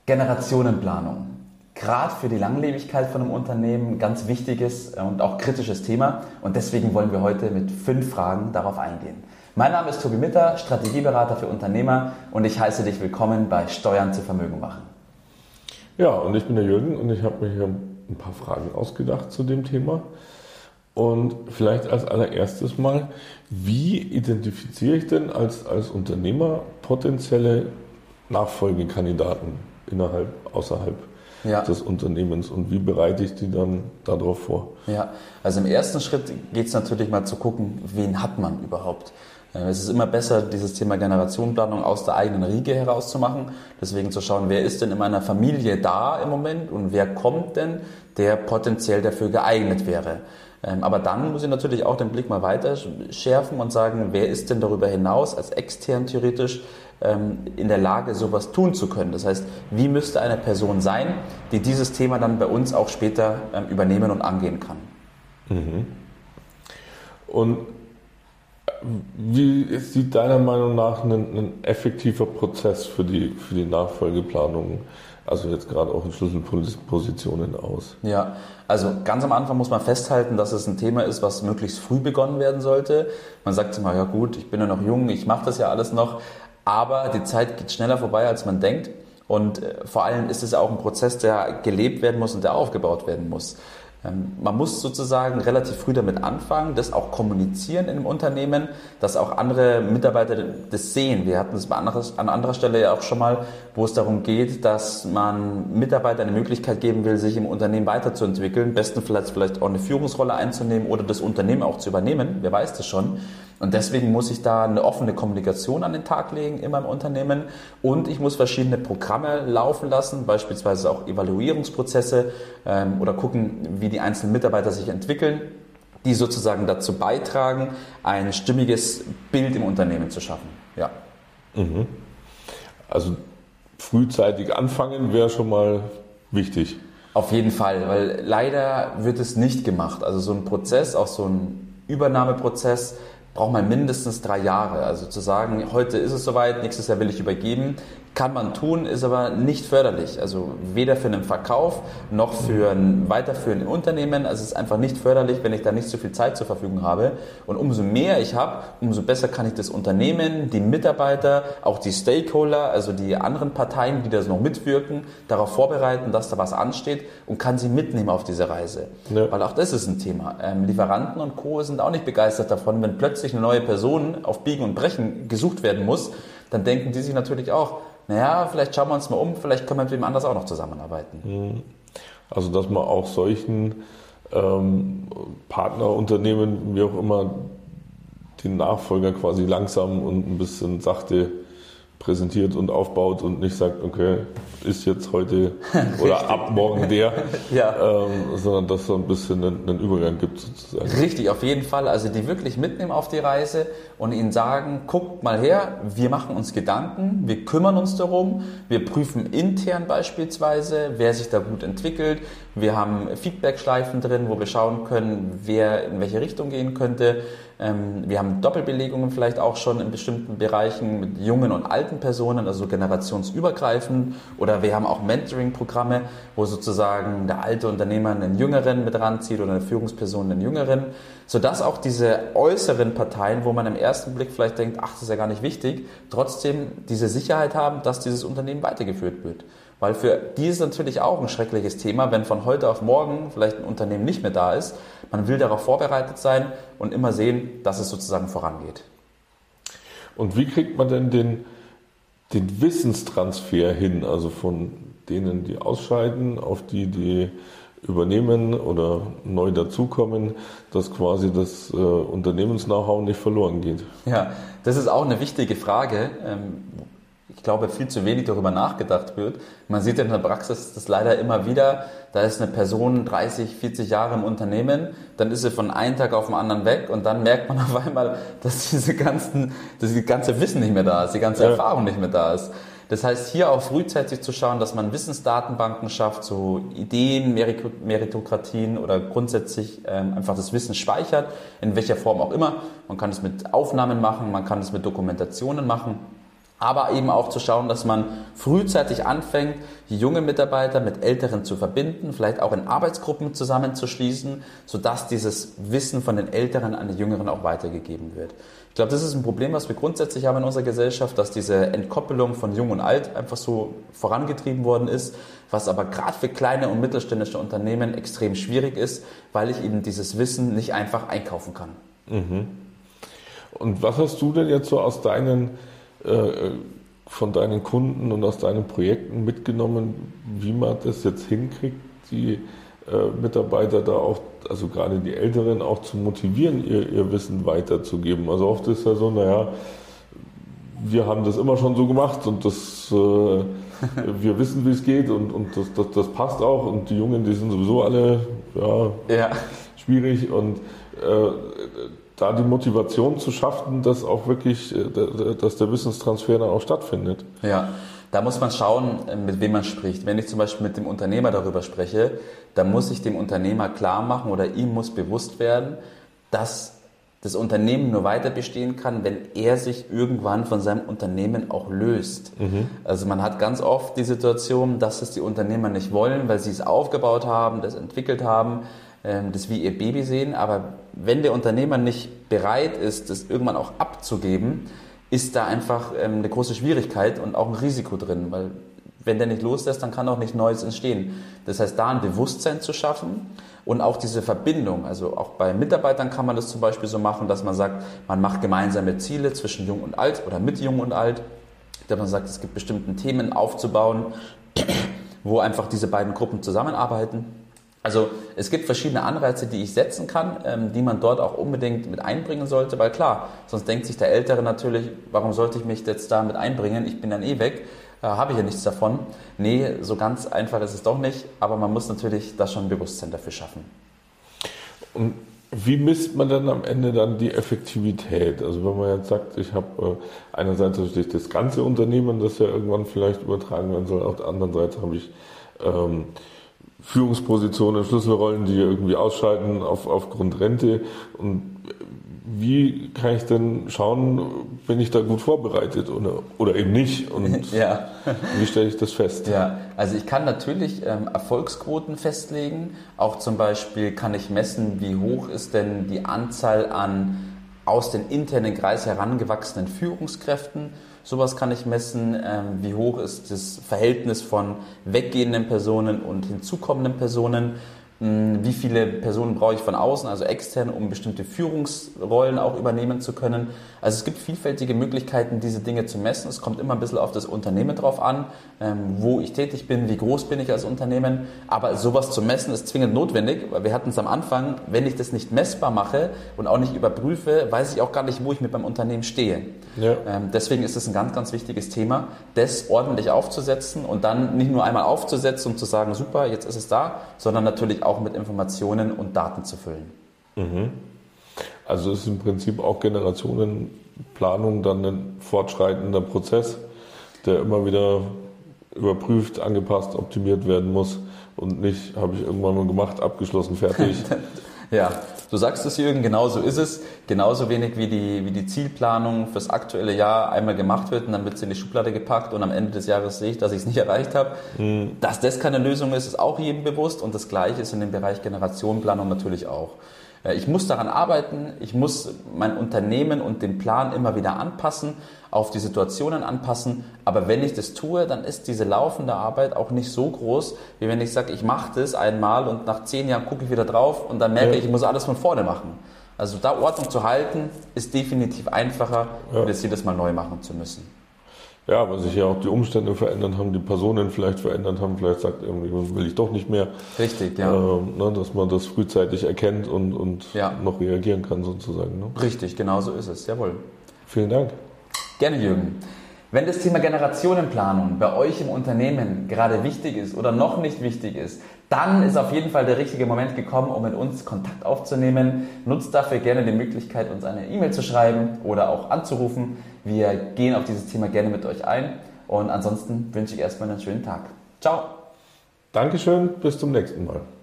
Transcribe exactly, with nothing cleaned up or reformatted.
Generationenplanung. Gerade für die Langlebigkeit von einem Unternehmen ein ganz wichtiges und auch kritisches Thema. Und deswegen wollen wir heute mit fünf Fragen darauf eingehen. Mein Name ist Tobi Mitter, Strategieberater für Unternehmer und ich heiße dich willkommen bei Steuern zu Vermögen machen. Ja, und ich bin der Jürgen und ich habe mir hier ein paar Fragen ausgedacht zu dem Thema. Und vielleicht als allererstes mal, wie identifiziere ich denn als, als Unternehmer potenzielle Nachfolgekandidaten innerhalb, außerhalb ja. des Unternehmens und wie bereite ich die dann darauf vor? Ja, also im ersten Schritt geht es natürlich mal zu gucken, wen hat man überhaupt. Es ist immer besser, dieses Thema Generationenplanung aus der eigenen Riege herauszumachen. Deswegen zu schauen, wer ist denn in meiner Familie da im Moment und wer kommt denn, der potenziell dafür geeignet wäre. Aber dann muss ich natürlich auch den Blick mal weiter schärfen und sagen, wer ist denn darüber hinaus als extern theoretisch in der Lage, sowas tun zu können. Das heißt, wie müsste eine Person sein, die dieses Thema dann bei uns auch später übernehmen und angehen kann. Mhm. Und wie sieht deiner Meinung nach ein, ein effektiver Prozess für die, für die Nachfolgeplanung, also jetzt gerade auch in Schlüsselpositionen aus? Ja, also ganz am Anfang muss man festhalten, dass es ein Thema ist, was möglichst früh begonnen werden sollte. Man sagt immer, ja gut, ich bin ja noch jung, ich mache das ja alles noch, aber die Zeit geht schneller vorbei, als man denkt. Und vor allem ist es auch ein Prozess, der gelebt werden muss und der aufgebaut werden muss. Man muss sozusagen relativ früh damit anfangen, das auch kommunizieren in einem Unternehmen, dass auch andere Mitarbeiter das sehen. Wir hatten es an anderer Stelle ja auch schon mal, wo es darum geht, dass man Mitarbeitern eine Möglichkeit geben will, sich im Unternehmen weiterzuentwickeln, bestenfalls vielleicht auch eine Führungsrolle einzunehmen oder das Unternehmen auch zu übernehmen, wer weiß das schon. Und deswegen muss ich da eine offene Kommunikation an den Tag legen in meinem Unternehmen und ich muss verschiedene Programme laufen lassen, beispielsweise auch Evaluierungsprozesse ähm, oder gucken, wie die einzelnen Mitarbeiter sich entwickeln, die sozusagen dazu beitragen, ein stimmiges Bild im Unternehmen zu schaffen. Ja. Mhm. Also frühzeitig anfangen wäre schon mal wichtig. Auf jeden Fall, weil leider wird es nicht gemacht. Also so ein Prozess, auch so ein Übernahmeprozess, braucht man mindestens drei Jahre. Also zu sagen, heute ist es soweit, nächstes Jahr will ich übergeben, kann man tun, ist aber nicht förderlich. Also weder für einen Verkauf noch für ein Weiterführen im Unternehmen. Also es ist einfach nicht förderlich, wenn ich da nicht so viel Zeit zur Verfügung habe. Und umso mehr ich habe, umso besser kann ich das Unternehmen, die Mitarbeiter, auch die Stakeholder, also die anderen Parteien, die da noch mitwirken, darauf vorbereiten, dass da was ansteht und kann sie mitnehmen auf diese Reise. Ja. Weil auch das ist ein Thema. Ähm, Lieferanten und Co. sind auch nicht begeistert davon, wenn plötzlich eine neue Person auf Biegen und Brechen gesucht werden muss, dann denken die sich natürlich auch, naja, vielleicht schauen wir uns mal um, vielleicht können wir mit wem anders auch noch zusammenarbeiten. Also dass man auch solchen ähm, Partnerunternehmen, wie auch immer, den Nachfolger quasi langsam und ein bisschen sachte präsentiert und aufbaut und nicht sagt, okay, ist jetzt heute oder ab morgen der, ja. ähm, sondern dass es so ein bisschen einen, einen Übergang gibt sozusagen. Richtig, auf jeden Fall. Also die wirklich mitnehmen auf die Reise und ihnen sagen, guckt mal her, wir machen uns Gedanken, wir kümmern uns darum, wir prüfen intern beispielsweise, wer sich da gut entwickelt, wir haben Feedback-Schleifen drin, wo wir schauen können, wer in welche Richtung gehen könnte. Wir haben Doppelbelegungen vielleicht auch schon in bestimmten Bereichen mit jungen und alten Personen, also generationsübergreifend. Oder wir haben auch Mentoring-Programme, wo sozusagen der alte Unternehmer einen Jüngeren mit ranzieht oder eine Führungsperson einen Jüngeren. Sodass auch diese äußeren Parteien, wo man im ersten Blick vielleicht denkt, ach, das ist ja gar nicht wichtig, trotzdem diese Sicherheit haben, dass dieses Unternehmen weitergeführt wird. Weil für die ist natürlich auch ein schreckliches Thema, wenn von heute auf morgen vielleicht ein Unternehmen nicht mehr da ist. Man will darauf vorbereitet sein und immer sehen, dass es sozusagen vorangeht. Und wie kriegt man denn den, den Wissenstransfer hin, also von denen, die ausscheiden, auf die, die übernehmen oder neu dazukommen, dass quasi das äh, Unternehmens-Know-how nicht verloren geht? Ja, das ist auch eine wichtige Frage. Ähm, Ich glaube, viel zu wenig darüber nachgedacht wird. Man sieht in der Praxis das leider immer wieder. Da ist eine Person dreißig, vierzig Jahre im Unternehmen, dann ist sie von einem Tag auf den anderen weg und dann merkt man auf einmal, dass diese ganzen, dass das ganze Wissen nicht mehr da ist, die ganze ja. Erfahrung nicht mehr da ist. Das heißt, hier auch frühzeitig zu schauen, dass man Wissensdatenbanken schafft, so Ideen, Meritokratien oder grundsätzlich ähm, einfach das Wissen speichert, in welcher Form auch immer. Man kann es mit Aufnahmen machen, man kann es mit Dokumentationen machen. aber eben auch zu schauen, dass man frühzeitig anfängt, die jungen Mitarbeiter mit Älteren zu verbinden, vielleicht auch in Arbeitsgruppen zusammenzuschließen, sodass dieses Wissen von den Älteren an die Jüngeren auch weitergegeben wird. Ich glaube, das ist ein Problem, was wir grundsätzlich haben in unserer Gesellschaft, dass diese Entkoppelung von Jung und Alt einfach so vorangetrieben worden ist, was aber gerade für kleine und mittelständische Unternehmen extrem schwierig ist, weil ich eben dieses Wissen nicht einfach einkaufen kann. Mhm. Und was hast du denn jetzt so aus deinen, äh, von deinen Kunden und aus deinen Projekten mitgenommen, wie man das jetzt hinkriegt, die äh, Mitarbeiter da auch, also gerade die Älteren auch zu motivieren, ihr, ihr Wissen weiterzugeben? Also oft ist ja so, naja, wir haben das immer schon so gemacht und das, äh, wir wissen, wie es geht und, und das, das, das passt auch und die Jungen, die sind sowieso alle ja, Ja. schwierig und äh, da die Motivation zu schaffen, dass auch wirklich, dass der Wissenstransfer dann auch stattfindet. Ja, da muss man schauen, mit wem man spricht. Wenn ich zum Beispiel mit dem Unternehmer darüber spreche, dann muss ich dem Unternehmer klar machen oder ihm muss bewusst werden, dass das Unternehmen nur weiter bestehen kann, wenn er sich irgendwann von seinem Unternehmen auch löst. Mhm. Also man hat ganz oft die Situation, dass es die Unternehmer nicht wollen, weil sie es aufgebaut haben, das entwickelt haben, das wie ihr Baby sehen, aber wenn der Unternehmer nicht bereit ist, das irgendwann auch abzugeben, ist da einfach eine große Schwierigkeit und auch ein Risiko drin, weil wenn der nicht loslässt, dann kann auch nicht Neues entstehen. Das heißt, da ein Bewusstsein zu schaffen und auch diese Verbindung, also auch bei Mitarbeitern kann man das zum Beispiel so machen, dass man sagt, man macht gemeinsame Ziele zwischen Jung und Alt oder mit Jung und Alt, dass man sagt, es gibt bestimmte Themen aufzubauen, wo einfach diese beiden Gruppen zusammenarbeiten. Also es gibt verschiedene Anreize, die ich setzen kann, ähm, die man dort auch unbedingt mit einbringen sollte, weil klar, sonst denkt sich der Ältere natürlich, warum sollte ich mich jetzt da mit einbringen, ich bin dann eh weg, äh, habe ich ja nichts davon. Nee, so ganz einfach ist es doch nicht, aber man muss natürlich da schon ein Bewusstsein dafür schaffen. Und wie misst man dann am Ende dann die Effektivität? Also wenn man jetzt sagt, ich habe äh, einerseits natürlich das ganze Unternehmen, das ja irgendwann vielleicht übertragen werden soll, auf der anderen Seite habe ich ähm, Führungspositionen, Schlüsselrollen, die irgendwie ausscheiden auf, aufgrund Rente. Und wie kann ich denn schauen, bin ich da gut vorbereitet oder, oder eben nicht? Und ja. Wie stelle ich das fest? Ja, also ich kann natürlich ähm, Erfolgsquoten festlegen. Auch zum Beispiel kann ich messen, wie hoch ist denn die Anzahl an aus den internen Kreis herangewachsenen Führungskräften. Sowas kann ich messen, ähm, wie hoch ist das Verhältnis von weggehenden Personen und hinzukommenden Personen, mh, wie viele Personen brauche ich von außen, also extern, um bestimmte Führungsrollen auch übernehmen zu können. Also es gibt vielfältige Möglichkeiten, diese Dinge zu messen. Es kommt immer ein bisschen auf das Unternehmen drauf an, ähm, wo ich tätig bin, wie groß bin ich als Unternehmen. Aber sowas zu messen ist zwingend notwendig, weil wir hatten es am Anfang, wenn ich das nicht messbar mache und auch nicht überprüfe, weiß ich auch gar nicht, wo ich mit meinem Unternehmen stehe. Ja. Ähm, deswegen ist es ein ganz, ganz wichtiges Thema, das ordentlich aufzusetzen und dann nicht nur einmal aufzusetzen und zu sagen, super, jetzt ist es da, sondern natürlich auch mit Informationen und Daten zu füllen. Mhm. Also ist im Prinzip auch Generationenplanung dann ein fortschreitender Prozess, der immer wieder überprüft, angepasst, optimiert werden muss und nicht, habe ich irgendwann mal gemacht, abgeschlossen, fertig. Ja, du sagst es, Jürgen, genau so ist es. Genauso wenig wie die, wie die Zielplanung fürs aktuelle Jahr einmal gemacht wird und dann wird sie in die Schublade gepackt und am Ende des Jahres sehe ich, dass ich es nicht erreicht habe. Mhm. Dass das keine Lösung ist, ist auch jedem bewusst und das Gleiche ist in dem Bereich Generationenplanung natürlich auch. Ich muss daran arbeiten, ich muss mein Unternehmen und den Plan immer wieder anpassen, auf die Situationen anpassen, aber wenn ich das tue, dann ist diese laufende Arbeit auch nicht so groß, wie wenn ich sage, ich mache das einmal und nach zehn Jahren gucke ich wieder drauf und dann merke ja. ich, ich muss alles von vorne machen. Also da Ordnung zu halten, ist definitiv einfacher, ja. als jedes Mal neu machen zu müssen. Ja, weil sich ja auch die Umstände verändert haben, die Personen vielleicht verändert haben, vielleicht sagt irgendwie, will ich doch nicht mehr. Richtig, ja. Ähm, ne, dass man das frühzeitig erkennt und, und ja. noch reagieren kann sozusagen. Ne? Richtig, genau so ist es, jawohl. Vielen Dank. Gerne, Jürgen. Wenn das Thema Generationenplanung bei euch im Unternehmen gerade wichtig ist oder noch nicht wichtig ist, dann ist auf jeden Fall der richtige Moment gekommen, um mit uns Kontakt aufzunehmen. Nutzt dafür gerne die Möglichkeit, uns eine E-Mail zu schreiben oder auch anzurufen. Wir gehen auf dieses Thema gerne mit euch ein und ansonsten wünsche ich erstmal einen schönen Tag. Ciao. Dankeschön, bis zum nächsten Mal.